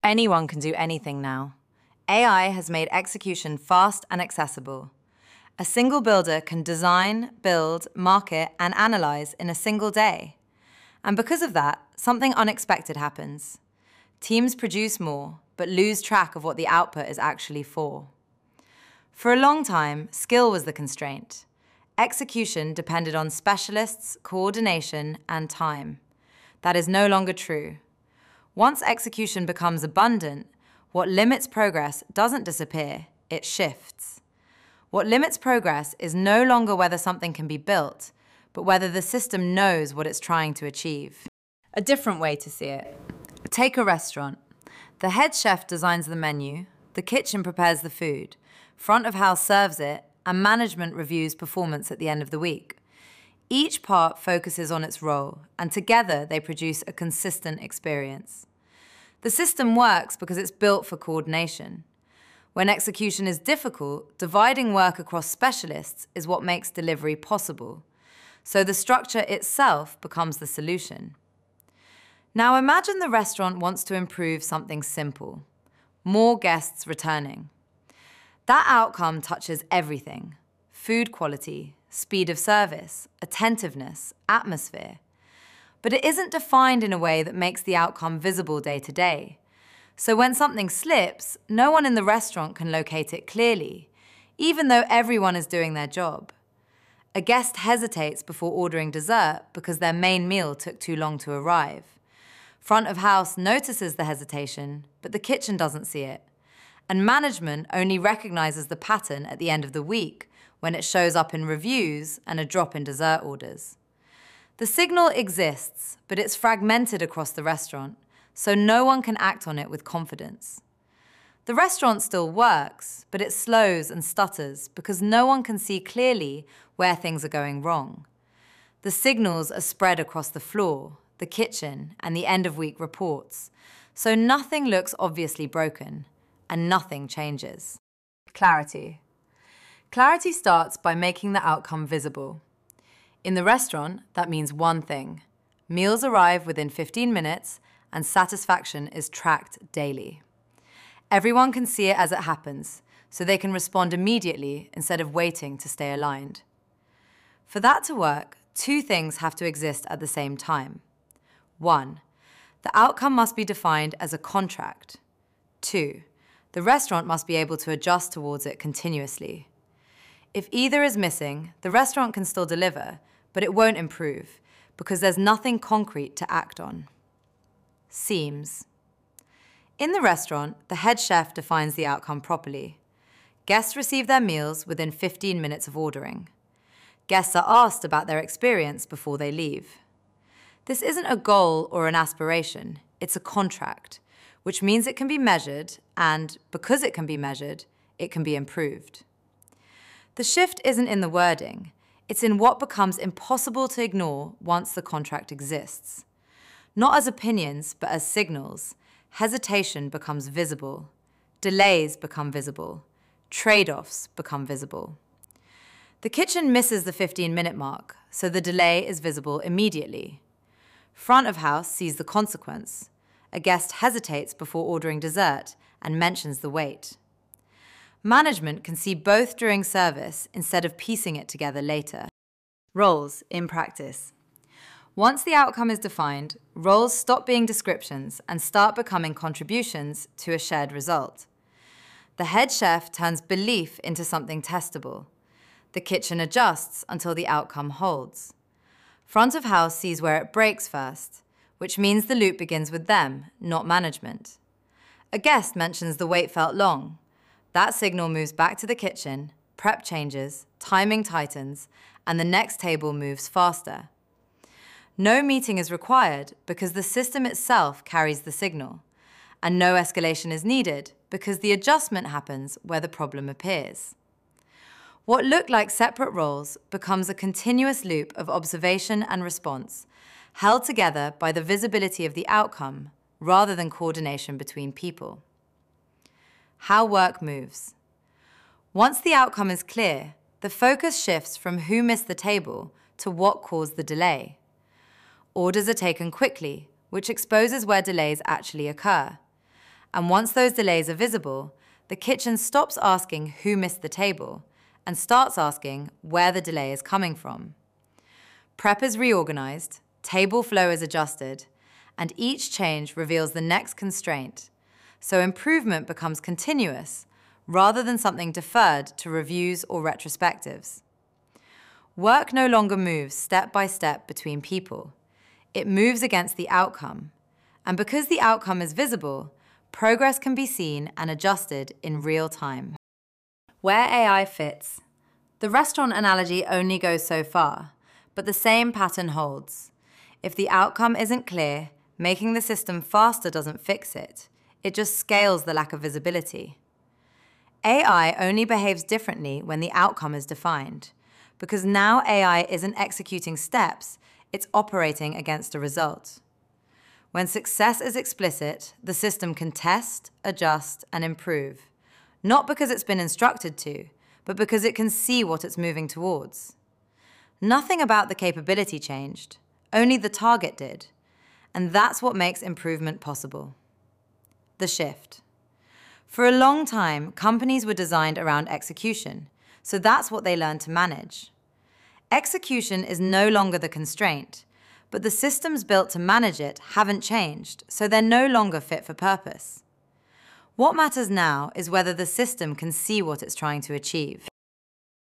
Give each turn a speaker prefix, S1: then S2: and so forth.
S1: Anyone can do anything now. AI has made execution fast and accessible. A single builder can design, build, market, and analyze in a single day. And because of that, something unexpected happens. Teams produce more, but lose track of what the output is actually for. For a long time, skill was the constraint. Execution depended on specialists, coordination, and time. That is no longer true. Once execution becomes abundant, what limits progress doesn't disappear, it shifts. What limits progress is no longer whether something can be built, but whether the system knows what it's trying to achieve. A different way to see it. Take a restaurant. The head chef designs the menu, the kitchen prepares the food, front of house serves it, and management reviews performance at the end of the week. Each part focuses on its role, and together they produce a consistent experience. The system works because it's built for coordination. When execution is difficult, dividing work across specialists is what makes delivery possible. So the structure itself becomes the solution. Now imagine the restaurant wants to improve something simple: more guests returning. That outcome touches everything: food quality, speed of service, attentiveness, atmosphere. But it isn't defined in a way that makes the outcome visible day to day. So when something slips, no one in the restaurant can locate it clearly, even though everyone is doing their job. A guest hesitates before ordering dessert because their main meal took too long to arrive. Front of house notices the hesitation, but the kitchen doesn't see it. And management only recognizes the pattern at the end of the week, when it shows up in reviews and a drop in dessert orders. The signal exists, but it's fragmented across the restaurant, so no one can act on it with confidence. The restaurant still works, but it slows and stutters because no one can see clearly where things are going wrong. The signals are spread across the floor, the kitchen, and the end-of-week reports, so nothing looks obviously broken, and nothing changes. Clarity. Clarity starts by making the outcome visible. In the restaurant, that means one thing: meals arrive within 15 minutes and satisfaction is tracked daily. Everyone can see it as it happens, so they can respond immediately instead of waiting to stay aligned. For that to work, two things have to exist at the same time. 1. The outcome must be defined as a contract. 2. The restaurant must be able to adjust towards it continuously. If either is missing, the restaurant can still deliver, but it won't improve because there's nothing concrete to act on. Seams. In the restaurant, the head chef defines the outcome properly. Guests receive their meals within 15 minutes of ordering. Guests are asked about their experience before they leave. This isn't a goal or an aspiration, it's a contract, which means it can be measured, and because it can be measured, it can be improved. The shift isn't in the wording, it's in what becomes impossible to ignore once the contract exists. Not as opinions, but as signals, hesitation becomes visible, delays become visible, trade-offs become visible. The kitchen misses the 15-minute mark, so the delay is visible immediately. Front of house sees the consequence. A guest hesitates before ordering dessert and mentions the wait. Management can see both during service instead of piecing it together later. Roles in practice. Once the outcome is defined, roles stop being descriptions and start becoming contributions to a shared result. The head chef turns belief into something testable. The kitchen adjusts until the outcome holds. Front of house sees where it breaks first, which means the loop begins with them, not management. A guest mentions the wait felt long. That signal moves back to the kitchen, prep changes, timing tightens, and the next table moves faster. No meeting is required because the system itself carries the signal, and no escalation is needed because the adjustment happens where the problem appears. What looked like separate roles becomes a continuous loop of observation and response, held together by the visibility of the outcome rather than coordination between people. How work moves. Once the outcome is clear, the focus shifts from who missed the table to what caused the delay. Orders are taken quickly, which exposes where delays actually occur. And once those delays are visible, the kitchen stops asking who missed the table and starts asking where the delay is coming from. Prep is reorganized, table flow is adjusted, and each change reveals the next constraint, so improvement becomes continuous rather than something deferred to reviews or retrospectives. Work no longer moves step by step between people. It moves against the outcome, and because the outcome is visible, progress can be seen and adjusted in real time. Where AI fits. The restaurant analogy only goes so far, but the same pattern holds. If the outcome isn't clear, making the system faster doesn't fix it. It just scales the lack of visibility. AI only behaves differently when the outcome is defined, because now AI isn't executing steps, it's operating against a result. When success is explicit, the system can test, adjust, and improve, not because it's been instructed to, but because it can see what it's moving towards. Nothing about the capability changed, only the target did, and that's what makes improvement possible. The shift. For a long time, companies were designed around execution, so that's what they learned to manage. Execution is no longer the constraint, but the systems built to manage it haven't changed, so they're no longer fit for purpose. What matters now is whether the system can see what it's trying to achieve.